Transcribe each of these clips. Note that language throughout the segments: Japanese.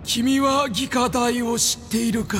君は技科大を知っているか。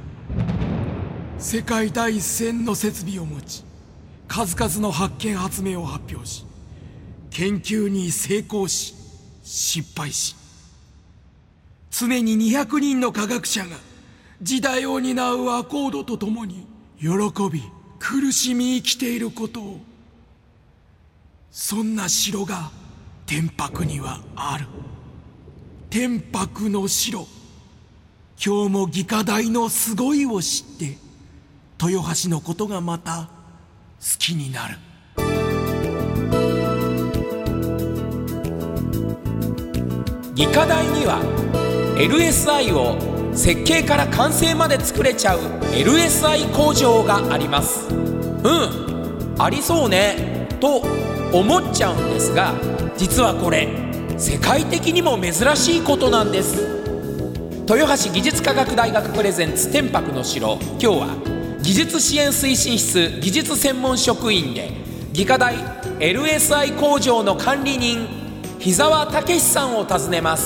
世界第一線の設備を持ち、数々の発見発明を発表し、研究に成功し失敗し、常に200人の科学者が時代を担うアコードとともに喜び苦しみ生きていることを。そんな城が天白にはある。天白の城。今日も技科大のすごいを知って豊橋のことがまた好きになる。 技科大には LSI を設計から完成まで作れちゃう LSI 工場があります。ありそうねと思っちゃうんですが、実はこれ世界的にも珍しいことなんです。豊橋技術科学大学プレゼンツ天白の城。今日は技術支援推進室技術専門職員で技科大 LSI 工場の管理人日沢武さんを訪ねます。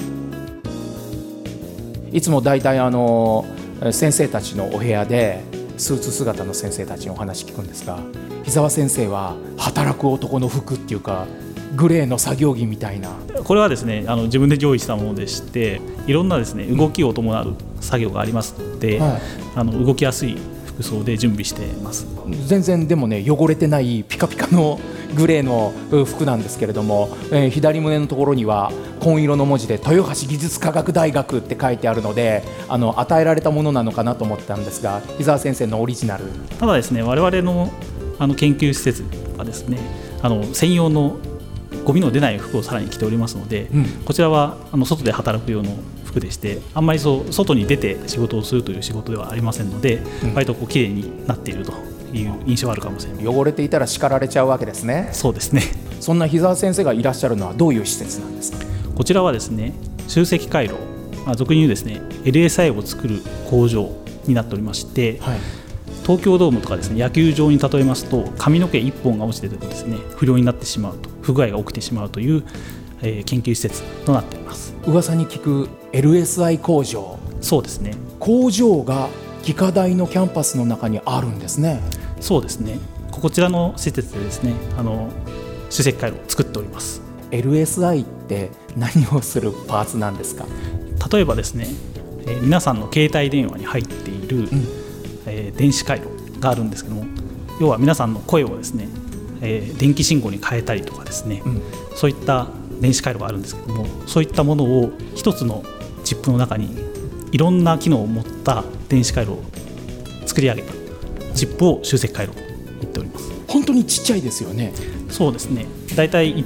いつもだいたい先生たちのお部屋でスーツ姿の先生たちにお話聞くんですが、日沢先生は働く男の服っていうかグレーの作業着みたいな。 これはですね自分で用意したものでして、いろんなですね動きを伴う作業がありますので、動きやすい服装で準備しています。 全然でもね汚れてないピカピカのグレーの服なんですけれども、左胸のところには紺色の文字で豊橋技術科学大学って書いてあるので、与えられたものなのかなと思ったんですが、日沢先生のオリジナル。 ただですね、我々の研究施設はですね専用のゴミの出ない服をさらに着ておりますので、こちらは外で働く用の服でして、あんまり外に出て仕事をするという仕事ではありませんので、割ときれいになっているという印象はあるかもしれません。 汚れていたら叱られちゃうわけですね。 そうですね。 そんな日沢先生がいらっしゃるのはどういう施設なんですか。 こちらはですね集積回路、俗に言うですね LSI を作る工場になっておりまして、東京ドームとかですね野球場に例えますと、髪の毛1本が落ちててもですね不良になってしまうと、不具合が起きてしまうという、研究施設となっています。 噂に聞く LSI 工場。 そうですね。 工場が技科大のキャンパスの中にあるんですね。 そうですね。こちらの施設でですね集積回路を作っております。 LSI って何をするパーツなんですか。 例えばですね、皆さんの携帯電話に入っている、電子回路があるんですけども、要は皆さんの声をですね、電気信号に変えたりとかですね、そういった電子回路があるんですけども、そういったものを一つのチップの中にいろんな機能を持った電子回路を作り上げたチップを集積回路と言っております。 本当にちっちゃいですよね。 そうですね。だいたい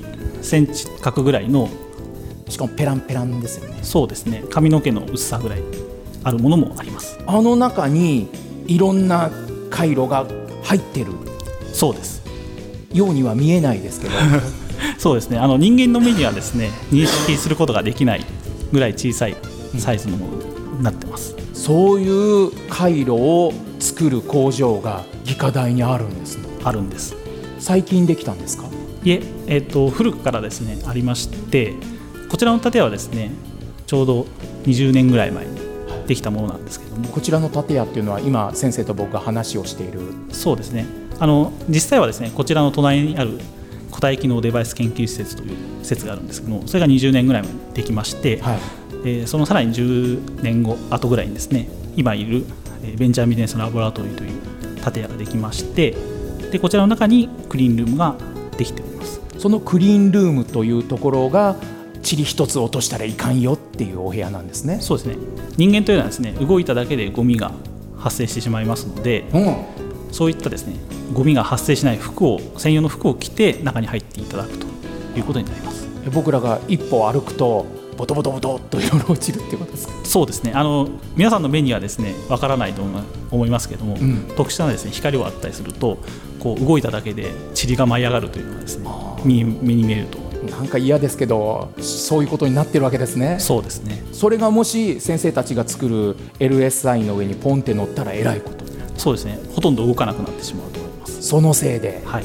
1センチ角ぐらいの、 しかもペランペランですよね。 そうですね。髪の毛の薄さぐらいあるものもあります。 中にいろんな回路が入ってる。 そうですようには見えないですけどそうですね。人間の目にはですね認識することができないぐらい小さいサイズのものになってます。 そういう回路を作る工場が技科大にあるんですね。 あるんです。 最近できたんですか。 いえ、古くからですねありまして、こちらの建屋はですねちょうど20年ぐらい前にできたものなんですけども、 こちらの建屋っていうのは今先生と僕が話をしている。 そうですね。実際はですねこちらの隣にある固体機能デバイス研究施設という施設があるんですけども、それが20年ぐらい前にできまして、そのさらに10年後ぐらいにですね今いるベンチャービジネスラボラトリーという建屋ができまして、でこちらの中にクリーンルームができております。 そのクリーンルームというところが塵一つ落としたらいかんよっていうお部屋なんですね。 そうですね。人間というのはですね動いただけでゴミが発生してしまいますので、そういったですねゴミが発生しない専用の服を着て中に入っていただくということになります。 僕らが一歩歩くとボトボトボトといろいろ落ちるっていうことですか。 そうですね。皆さんの目にはですねわからないと思いますけども、特殊なですね光を当てたりするとこう動いただけで塵が舞い上がるというのがですね目に見えると。 なんか嫌ですけどそういうことになってるわけですね。 そうですね。 それがもし先生たちが作る LSI の上にポンって乗ったらえらいこと。 そうですね。ほとんど動かなくなってしまうと思います。 そのせいで、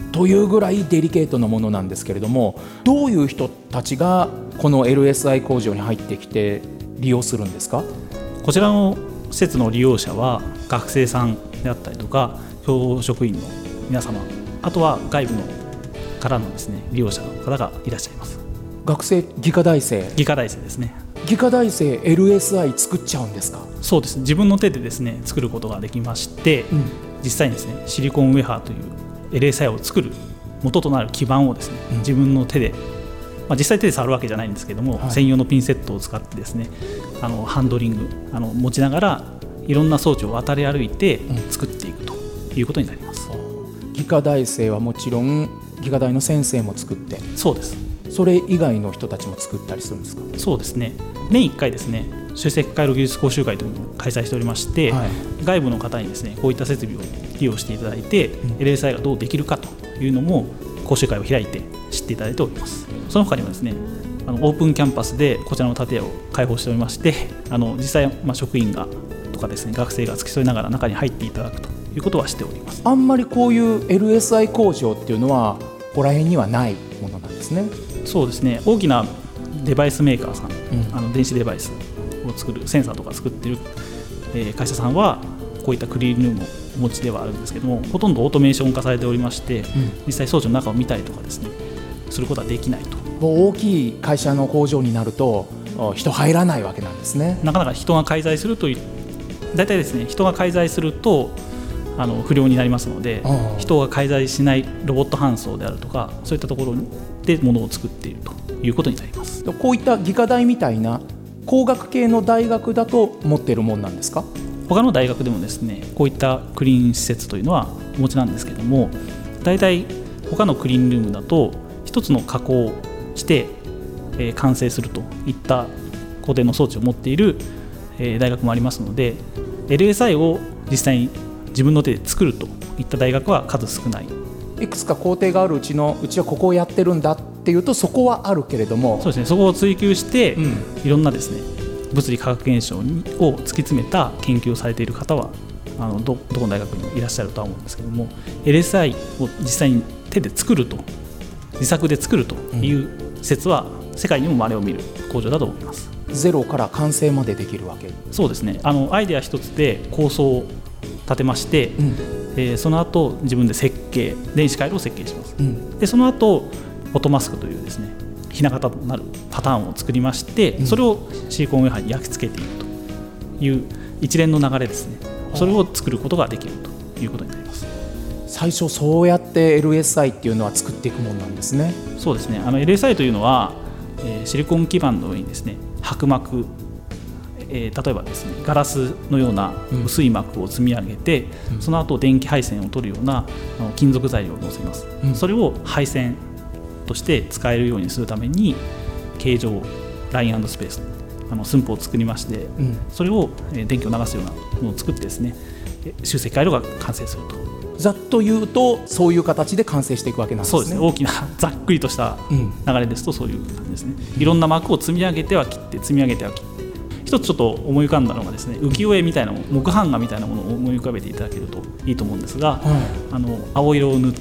というぐらいデリケートなものなんですけれども、どういう人たちがこの LSI 工場に入ってきて利用するんですか？ こちらの施設の利用者は学生さんであったりとか教職員の皆様、あとは外部のからのですね利用者の方がいらっしゃいます。 学生、技科大生ですね。 技科大生 LSI 作っちゃうんですか？ そうです。自分の手でですね作ることができまして、実際にですねシリコンウェハーという LSI を作る元となる基板をですね、自分の手で、実際手で触るわけじゃないんですけども、専用のピンセットを使ってですねハンドリング持ちながらいろんな装置を渡り歩いて作っていくということになります。 技科大生はもちろん技科大の先生も作って、 そうです。 それ以外の人たちも作ったりするんですか？ そうですね。年1回ですね集積回路技術講習会というのを開催しておりまして、外部の方にですねこういった設備を利用していただいて、LSI がどうできるかというのも講習会を開いて知っていただいております。その他にもですねオープンキャンパスでこちらの建屋を開放しておりまして、実際、職員がとかですね学生が付き添いながら中に入っていただくということはしております。 あんまりこういう LSI 工場っていうのはここら辺にはないものなんですね。 そうですね。大きなデバイスメーカーさん、電子デバイスを作るセンサーとか作っている、会社さんはこういったクリーンルームをお持ちではあるんですけども、ほとんどオートメーション化されておりまして、実際装置の中を見たりとかですねすることはできないと。 大きい会社の工場になると人入らないわけなんですね。 なかなか人が介在するという、大体ですね人が介在すると不良になりますので、人が介在しないロボット搬送であるとかそういったところで物を作っているということになります。 こういった技科大みたいな工学系の大学だと持っているもんなんですか？ 他の大学でもですねこういったクリーン施設というのはお持ちなんですけども、大体他のクリーンルームだと一つの加工をして、完成するといった工程の装置を持っている、大学もありますので、 LSI を実際に自分の手で作るといった大学は数少ない。 いくつか工程があるうちはここをやってるんだっていうとそこはあるけれども、 そうですね、そこを追求して、いろんなですね物理化学現象を突き詰めた研究をされている方はどこの大学にもいらっしゃるとは思うんですけども、 LSI を実際に手で作ると、自作で作るという説は世界にも稀を見る工場だと思います。 ゼロから完成までできるわけ？ そうですね。アイデア一つで構想を立てまして、その後自分で設計、電子回路を設計します。でその後フォトマスクというですねひな形となるパターンを作りまして、それをシリコンウェハーに焼き付けていくという一連の流れですね。それを作ることができるということになります。 最初そうやって LSI っていうのは作っていくものなんですね。 そうですね。LSI というのは、シリコン基板の上にですね薄膜、例えばですねガラスのような薄い膜を積み上げて、その後電気配線を取るような金属材料を乗せます。それを配線として使えるようにするために形状ライン&スペース寸法を作りまして、それを電気を流すようなものを作ってですね集積回路が完成すると。 ざっと言うとそういう形で完成していくわけなんですね。 そうですね。大きなざっくりとした流れですとそういう感じですね。いろんな膜を積み上げては切って積み上げては切って、一つちょっと思い浮かんだのがですね浮世絵みたいな木版画みたいなものを思い浮かべていただけるといいと思うんですが、青色を塗って、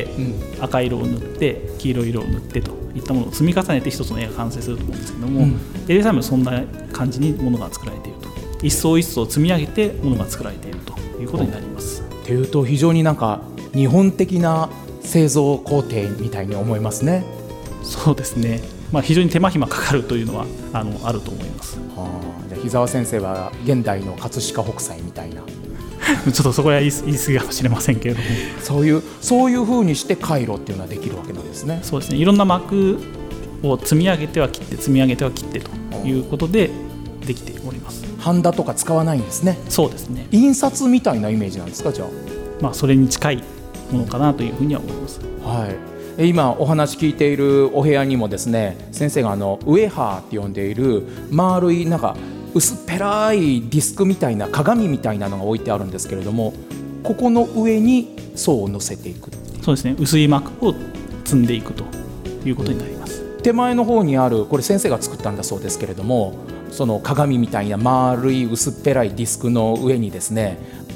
赤色を塗って黄色い色を塗ってといったものを積み重ねて一つの絵が完成すると思うんですけども、LSI もそんな感じにものが作られていると、一層一層積み上げてものが作られているということになります。 というと非常になんか日本的な製造工程みたいに思いますね。 そうですね。非常に手間暇かかるというのはあると思います。 じゃあ日沢先生は現代の葛飾北斎みたいなちょっとそこは言い過ぎかもしれませんけれどもそういう風にして回路っていうのはできるわけなんですね。 そうですね。いろんな膜を積み上げては切って積み上げては切ってということでできております。 ハンダとか使わないんですね。 そうですね。 印刷みたいなイメージなんですか？じゃあ、 それに近いものかなというふうには思います。 今お話聞いているお部屋にもですね先生がウェハーって呼んでいる丸いなんか薄っぺらいディスクみたいな鏡みたいなのが置いてあるんですけれども、ここの上に層を乗せていく。 そうですね。薄い膜を積んでいくということになります。 手前の方にあるこれ先生が作ったんだそうですけれども、その鏡みたいな丸い薄っぺらいディスクの上にですね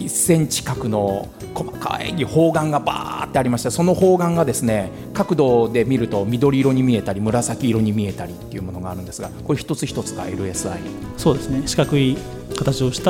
1センチ角の細かい方眼がバーってありまして、その方眼がですね角度で見ると緑色に見えたり紫色に見えたりっていうものがあるんですが、これ一つ一つが LSI。 そうですね、四角い形をした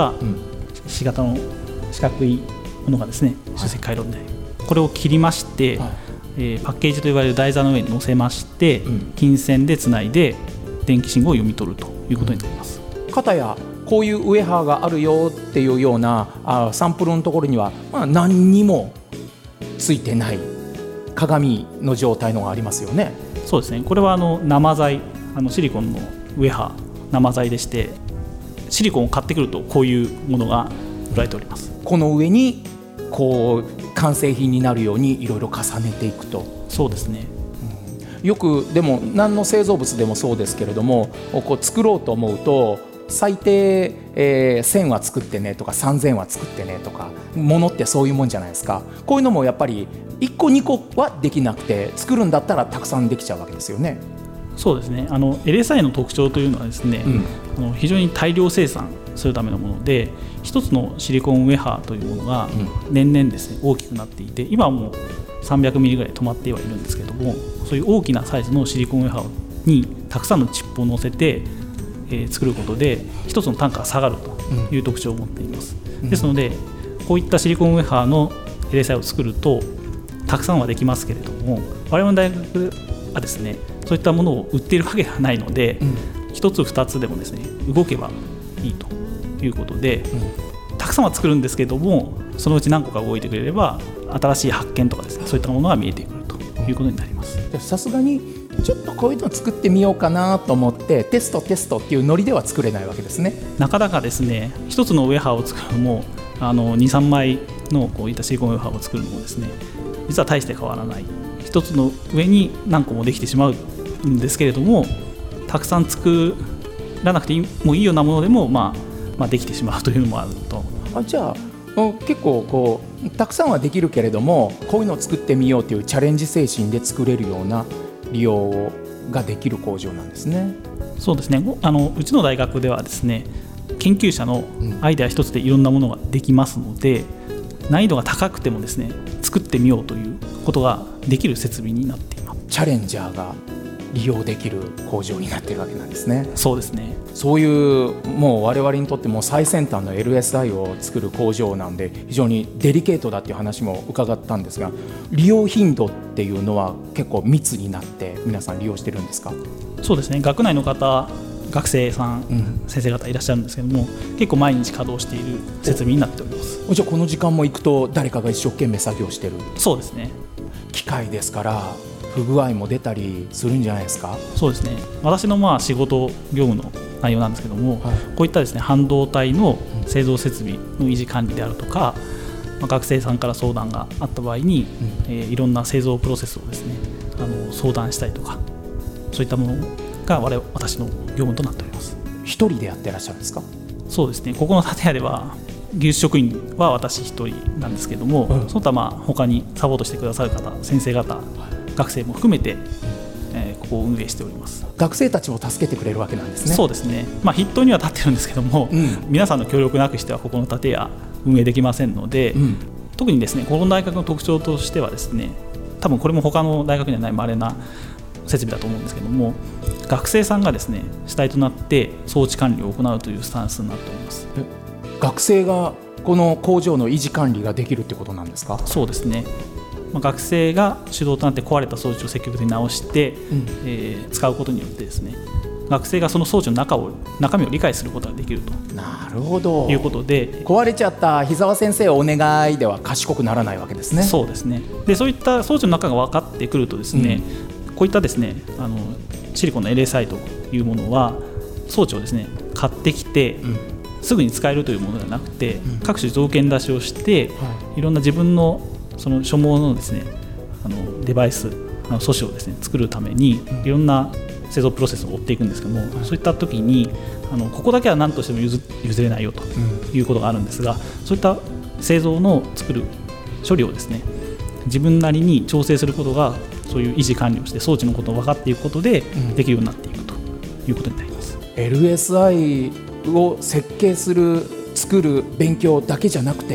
、C 型の四角いものがですね集積回路で、これを切りまして、パッケージといわれる台座の上に載せまして、金線でつないで電気信号を読み取るということになります。 片やこういうウェハーがあるよっていうようなサンプルのところには、何にもついてない鏡の状態のがありますよね。 そうですね、これは生材、シリコンのウェハー生材でして、シリコンを買ってくるとこういうものが売られております。 この上にこう完成品になるようにいろいろ重ねていくと。 そうですね、 よくでも何の製造物でもそうですけれども、こう作ろうと思うと最低、1000は作ってねとか3000は作ってねとか、ものってそういうもんじゃないですか。こういうのもやっぱり1個2個はできなくて、作るんだったらたくさんできちゃうわけですよね。 そうですね、LSI の特徴というのはですね、非常に大量生産するためのもので、一つのシリコンウェハーというものが年々ですね大きくなっていて、今はもう300ミリぐらい止まってはいるんですけども、そういう大きなサイズのシリコンウェハーにたくさんのチップを乗せて、作ることで一つの単価が下がるという特徴を持っています。ですのでこういったシリコンウェハーの LSI を作るとたくさんはできますけれども、我々の大学はですねそういったものを売っているわけではないので、一つ二つでもですね動けばいいということで、たくさんは作るんですけども、そのうち何個か動いてくれれば新しい発見とかですね、そういったものが見えてくるということになります。 さすがにちょっとこういうのを作ってみようかなと思ってテストっていうノリでは作れないわけですね。 なかなかですね一つのウェハーを作るのも2、3枚のこういったシリコンウェハーを作るのもですね実は大して変わらない。一つの上に何個もできてしまうんですけれども、たくさん作らなくてもいいようなものでも、できてしまうというのもあると。 じゃあ結構こうたくさんはできるけれども、こういうのを作ってみようというチャレンジ精神で作れるような利用ができる工場なんですね。 そうですね、うちの大学ではですね研究者のアイデア一つでいろんなものができますので、難易度が高くてもですね作ってみようということができる設備になっています。 チャレンジャーが利用できる工場になっているわけなんですね。 そうですね、 そういうもう我々にとっても最先端の LSI を作る工場なんで、非常にデリケートだっていう話も伺ったんですが、利用頻度っていうのは結構密になって皆さん利用してるんですか？ そうですね、学内の方、学生さん、先生方いらっしゃるんですけども、結構毎日稼働している設備になっております。 じゃあこの時間も行くと誰かが一生懸命作業してる？そうですね、機械ですから不具合も出たりするんじゃないですか？ そうですね、私の仕事業務の内容なんですけども、こういったですね半導体の製造設備の維持管理であるとか、学生さんから相談があった場合に、いろんな製造プロセスをですね相談したりとか、そういったものが私の業務となっております。 一人でやってらっしゃるんですか？ そうですね、ここの建屋では技術職員は私一人なんですけども、その他他にサポートしてくださる方、先生方、学生も含めて、ここを運営しております。 学生たちも助けてくれるわけなんですね。 そうですね、筆頭には立ってるんですけども、皆さんの協力なくしてはここの建屋運営できませんので、特にですねこの大学の特徴としてはですね、多分これも他の大学にはない稀な設備だと思うんですけども、学生さんがですね主体となって装置管理を行うというスタンスになっております。 学生がこの工場の維持管理ができるってことなんですか？ そうですね、学生が主導となって壊れた装置を積極的に直して、使うことによってですね、学生がその装置の中身を理解することができると。 なるほど。 いうことで、 壊れちゃった日沢先生お願いでは賢くならないわけですね。 そうですね。で、そういった装置の中が分かってくるとですね、こういったですねシリコンの LSI というものは装置をですね買ってきて、すぐに使えるというものではなくて、各種条件出しをして、いろんな自分のその所望のですねデバイス素子をですね作るためにいろんな製造プロセスを追っていくんですけども、そういった時にここだけは何としても譲れないよということがあるんですが、そういった製造の作る処理をですね自分なりに調整することが、そういう維持管理をして装置のことを分かっていくことでできるようになっていくということになります。 LSI を設計する、作る勉強だけじゃなくて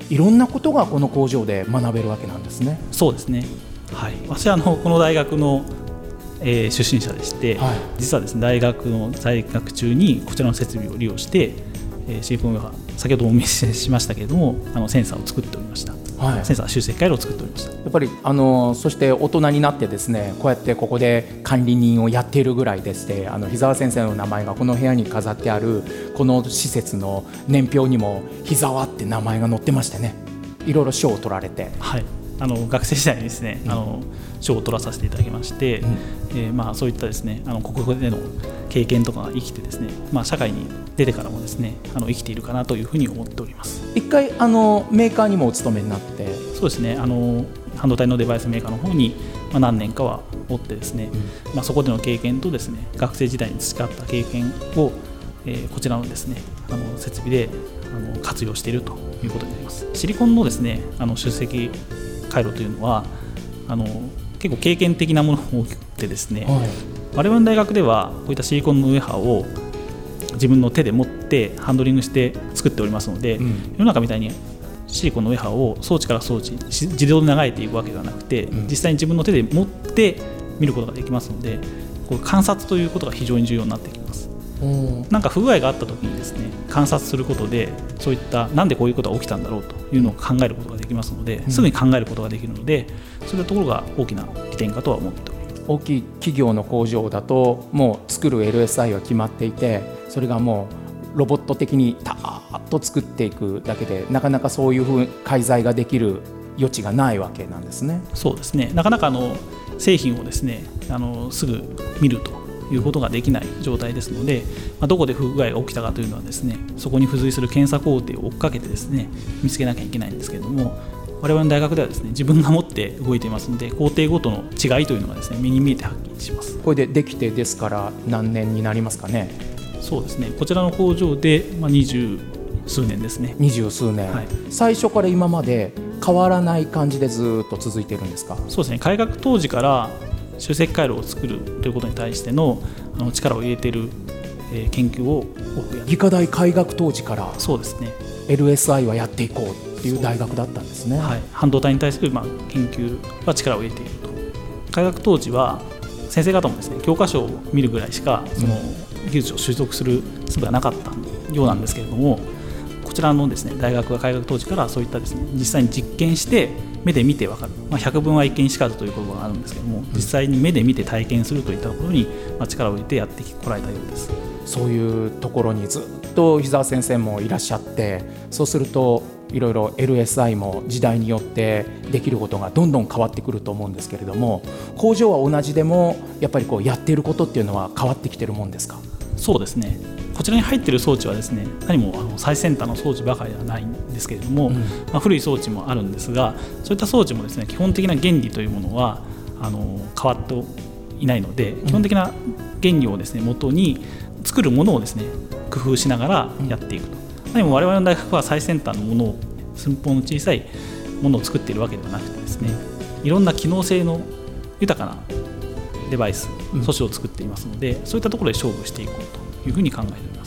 いろんなことがこの工場で学べるわけなんですね。 そうですね、はい、私はこの大学の出身者でして、はい、実はですね大学の在学中にこちらの設備を利用してシリコンウェハー、先ほどお見せしましたけれどもセンサーを作っておりました、はい、センサー集積回路を作っておりました。 やっぱりそして大人になってですねこうやってここで管理人をやっているぐらいでして日澤先生の名前がこの部屋に飾ってあるこの施設の年表にも日澤って名前が載ってましてね、いろいろ賞を取られて、 はい、学生時代にですね賞を取らさせていただきまして、そういったですね国語での経験とかが生きてですね、社会に出てからもですね生きているかなというふうに思っております。 一回メーカーにもお勤めになって。 そうですね、半導体のデバイスメーカーの方に何年かはおってですね、そこでの経験とですね学生時代に培った経験を、こちらのですね設備で活用しているということになります。シリコンのですね集積回路というのは結構経験的なものも多くてですね、はい、我々の大学ではこういったシリコンのウェハーを自分の手で持ってハンドリングして作っておりますので、世の中みたいにシリコンのウェハーを装置から装置自動で流れていくわけではなくて、実際に自分の手で持って見ることができますので、こう観察ということが非常に重要になってきます。なんか不具合があったときにですね観察することでそういったなんでこういうことが起きたんだろうというのを考えることができますので、すぐに考えることができるので、そういったところが大きな利点かとは思っております。 大きい企業の工場だともう作る LSI は決まっていて、それがもうロボット的にターッと作っていくだけでなかなかそういう介在ができる余地がないわけなんですね。 そうですね、なかなか製品をですねすぐ見るということができない状態ですので、どこで不具合が起きたかというのはですねそこに付随する検査工程を追っかけてですね見つけなきゃいけないんですけれども、我々の大学ではですね自分が持って動いていますので工程ごとの違いというのがですね目に見えてはっきりします。 これでできてですから何年になりますかね。 そうですね、こちらの工場で20数年ですね。 20数年、はい、最初から今まで変わらない感じでずっと続いているんですか。 そうですね、開学当時から集積回路を作るということに対しての力を入れている研究を多くやって、 技科大開学当時からそうですね LSI はやっていこうっていう大学だったんですね。 はい、半導体に対する研究は力を入れていると。開学当時は先生方もですね教科書を見るぐらいしかその技術を習得する術がなかったようなんですけれども、こちらのですね大学が開学当時からそういったですね実際に実験して目で見て分かる、百聞は一見にしかずという言葉があるんですけども、実際に目で見て体験するといったところに力を入れてやってこられたようです。 そういうところにずっと日澤先生もいらっしゃって、そうするといろいろ LSI も時代によってできることがどんどん変わってくると思うんですけれども、工場は同じでもやっぱりこうやっていることっていうのは変わってきてるもんですか。 そうですね、こちらに入っている装置はですね何も最先端の装置ばかりではないんですけれども、古い装置もあるんですが、そういった装置もですね基本的な原理というものは変わっていないので、基本的な原理をですね元に作るものをですね工夫しながらやっていくと。何も我々の大学は最先端のものを寸法の小さいものを作っているわけではなくてですね、いろんな機能性の豊かなデバイス、素子を作っていますので、そういったところで勝負していこうというふうに考えております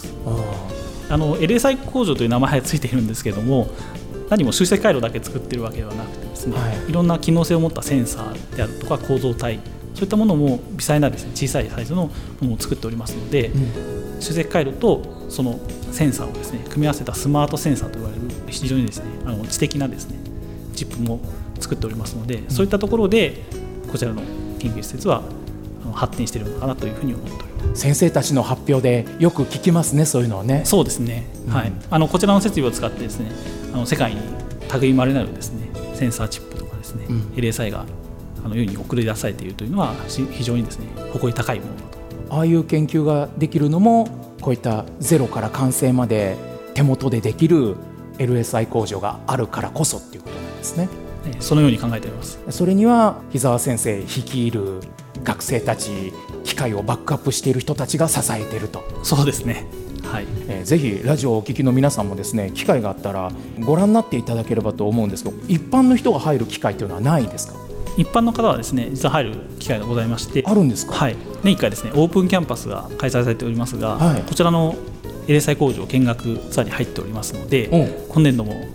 。LSI 工場という名前がついているんですけれども、何も集積回路だけ作っているわけではなくてですね、いろんな機能性を持ったセンサーであるとか構造体、そういったものも微細なですね小さいサイズのものを作っておりますので、集積回路とそのセンサーをですね組み合わせたスマートセンサーと言われる非常にですね知的なですねチップも作っておりますので、そういったところでこちらの研究施設は発展しているのかなというふうに思っております。 先生たちの発表でよく聞きますね、そういうのはね。 そうですね、はい、こちらの設備を使ってですね世界に類まれなるですねセンサーチップとかですね、LSI が世に送り出されているというのは非常にですね誇り高いものだと。 ああいう研究ができるのもこういったゼロから完成まで手元でできる LSI 工場があるからこそっていうことなんですね。 そのように考えております。 それには日澤先生率いる学生たち、機械をバックアップしている人たちが支えていると。 そうですね、はい。 ぜひラジオをお聞きの皆さんもですね機会があったらご覧になっていただければと思うんですけど、一般の人が入る機会というのはないですか。 一般の方はですね実は入る機会がございまして。 あるんですか。 はい、年1回ですねオープンキャンパスが開催されておりますが、こちらのLSI工場見学ツアーに入っておりますので、今年度も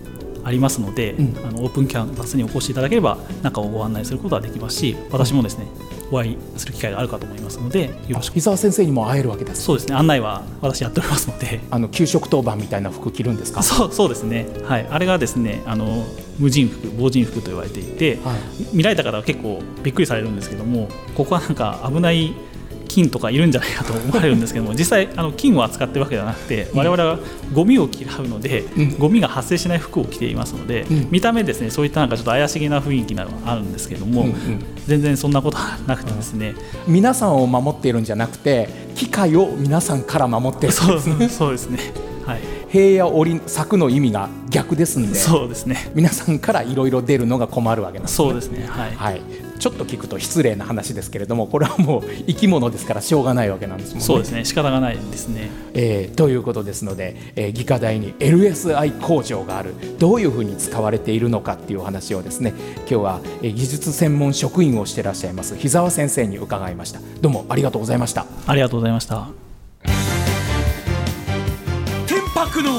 ありますので、オープンキャンパスにお越しいただければ中をご案内することはできますし、私もですねお会いする機会があるかと思いますのでよろしく。 伊沢先生にも会えるわけですか？ そうですね、案内は私やっておりますので。 給食当番みたいな服着るんですか？ そうですね、はい、あれがですね無塵服、防塵服と言われていて、見られた方は結構びっくりされるんですけども、ここはなんか危ない菌とかいるんじゃないかと思われるんですけども、実際菌を扱ってるわけではなくて、我々はゴミを嫌うので、ゴミが発生しない服を着ていますので、見た目ですねそういったなんかちょっと怪しげな雰囲気なのはあるんですけども、全然そんなことはなくてですね、 皆さんを守っているんじゃなくて機械を皆さんから守っているんですね。 そうですね、はい、 塀や柵の意味が逆ですんで、 そうですね、 皆さんからいろいろ出るのが困るわけなんですね。 そうですね、はいはい、ちょっと聞くと失礼な話ですけれども、これはもう生き物ですからしょうがないわけなんですもんね。 そうですね、仕方がないですね。 ということですので、技科大に LSI 工場がある、どういうふうに使われているのかっていうお話をですね、今日は技術専門職員をしていらっしゃいます日沢先生に伺いました。どうもありがとうございました。 ありがとうございました。 天白の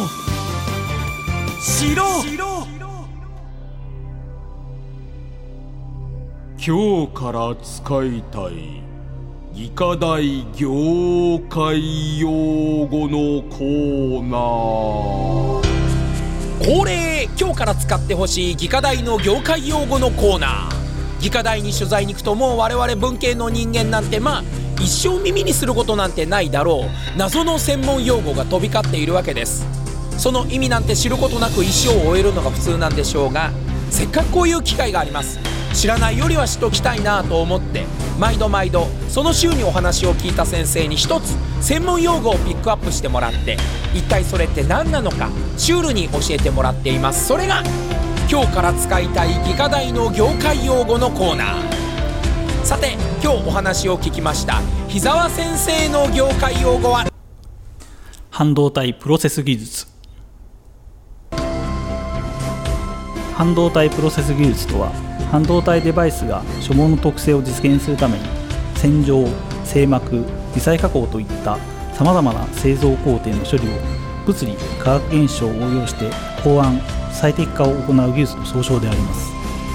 城。今日から使いたい技科大業界用語のコーナー。 恒例、今日から使ってほしい技科大の業界用語のコーナー。技科大に取材に行くと、もう我々文系の人間なんて一生耳にすることなんてないだろう謎の専門用語が飛び交っているわけです。その意味なんて知ることなく一生を終えるのが普通なんでしょうが、せっかくこういう機会があります。知らないよりは知っときたいなと思って、毎度その週にお話を聞いた先生に一つ専門用語をピックアップしてもらって、一体それって何なのかシュールに教えてもらっています。それが今日から使いたい技科大の業界用語のコーナー。さて、今日お話を聞きました日沢先生の業界用語は半導体プロセス技術。半導体プロセス技術とは、半導体デバイスが所望の特性を実現するために洗浄、精膜、微細加工といったさまざまな製造工程の処理を物理・化学現象を応用して考案・最適化を行う技術の総称であります。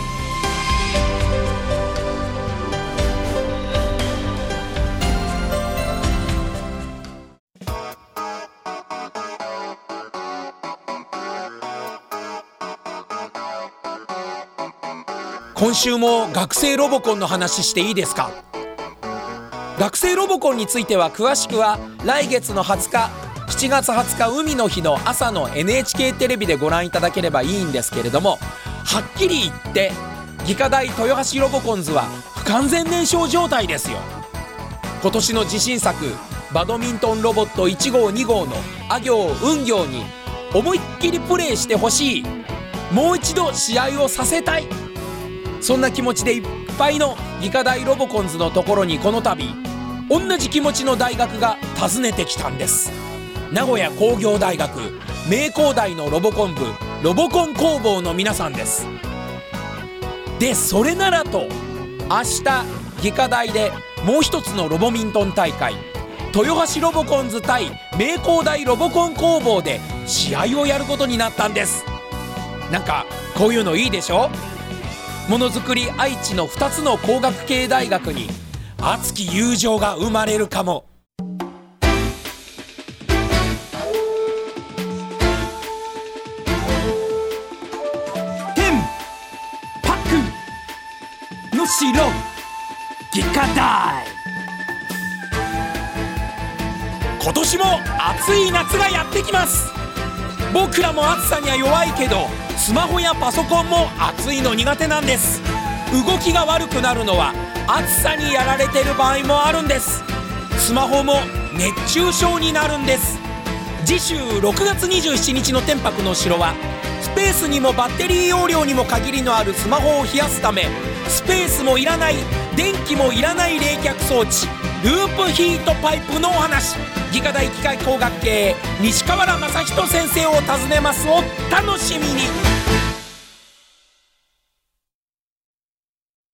今週も学生ロボコンの話していいですか？学生ロボコンについては詳しくは来月の20日7月20日海の日の朝の NHK テレビでご覧いただければいいんですけれども、はっきり言って技科大豊橋ロボコンズは不完全燃焼状態ですよ。今年の自信作バドミントンロボット1号2号のあ行運行に思いっきりプレーしてほしい、もう一度試合をさせたい、そんな気持ちでいっぱいの技科大ロボコンズのところに、この度同じ気持ちの大学が訪ねてきたんです。名古屋工業大学名工大のロボコン部ロボコン工房の皆さんです。でそれならと、明日技科大でもう一つのロボミントン大会、豊橋ロボコンズ対名工大ロボコン工房で試合をやることになったんです。なんかこういうのいいでしょ。ものづくり愛知の2つの工学系大学に熱き友情が生まれるかも。 天白の城技科大。 今年も暑い夏がやってきます。僕らも暑さには弱いけど、スマホやパソコンも暑いの苦手なんです。動きが悪くなるのは暑さにやられてる場合もあるんです。スマホも熱中症になるんです。次週6月27日の天白の城は、スペースにもバッテリー容量にも限りのあるスマホを冷やすため、スペースもいらない、電気もいらない冷却装置ループヒートパイプのお話。技科大機械工学系西河原正人先生を訪ねます。お楽しみに。